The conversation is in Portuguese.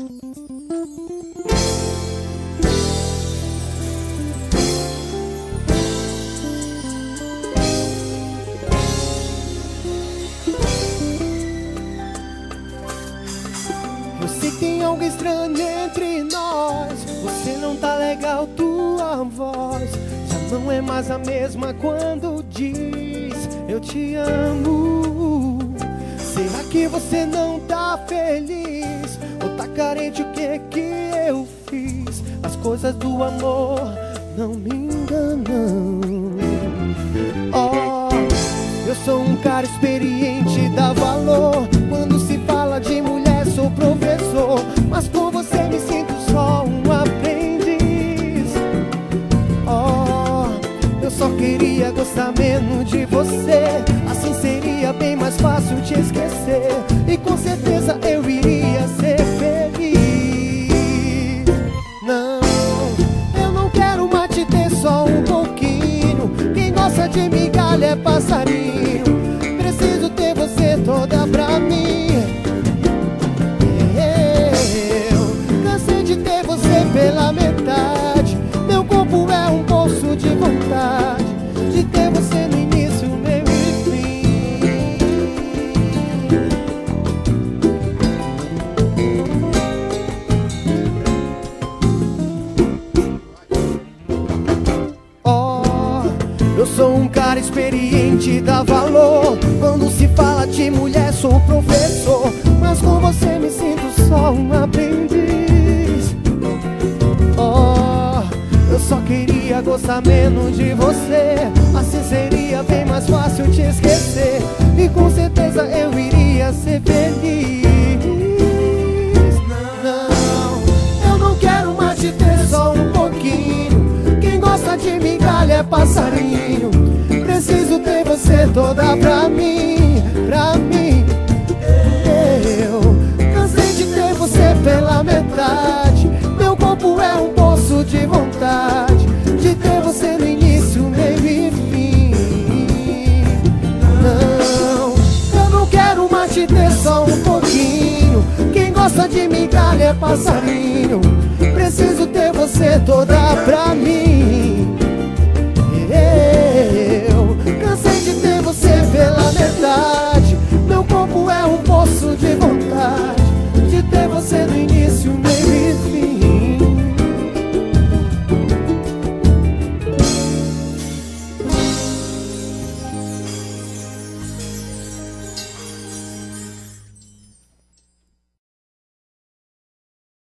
Eu sei que tem algo estranho entre nós. Você não tá legal, tua voz já não é mais a mesma quando diz eu te amo. Será que você não tá feliz? Ou tá carente, o que eu fiz? As coisas do amor não me enganam. Oh, eu sou um cara experiente, dá valor. Quando se fala de mulher sou professor, mas com você me sinto só um aprendiz. Oh, eu só queria gostar menos de você, assim seria bem mais fácil te esquecer, e com certeza eu iria ser feliz. Não, eu não quero mais te ter só um pouquinho. Quem gosta de migalha é passarinho. Preciso ter você toda pra mim. Eu cansei de ter você pela metade. Meu corpo é um poço de vontade de ter você no início, meio e fim. Oh, eu sou um cara experiente, dá valor. Quando se fala de mulher sou professor, mas com você me sinto só um aprendiz. Oh, eu só queria gostar menos de você, assim seria bem mais fácil te esquecer, e com certeza eu iria ser feliz. Não, eu não quero mais te ter só um pouquinho. Quem gosta de migalha é passarinho. Preciso ter você toda pra mim, pra mim. Eu cansei de ter você pela metade. Meu corpo é um poço de vontade de ter você no início, meio e fim. Não, eu não quero mais te ter só um pouquinho. Quem gosta de migalha é passarinho. Preciso ter você toda pra mim. Eu cansei de ter você pela metade. Meu corpo é um poço de vontade de ter você no início, meio e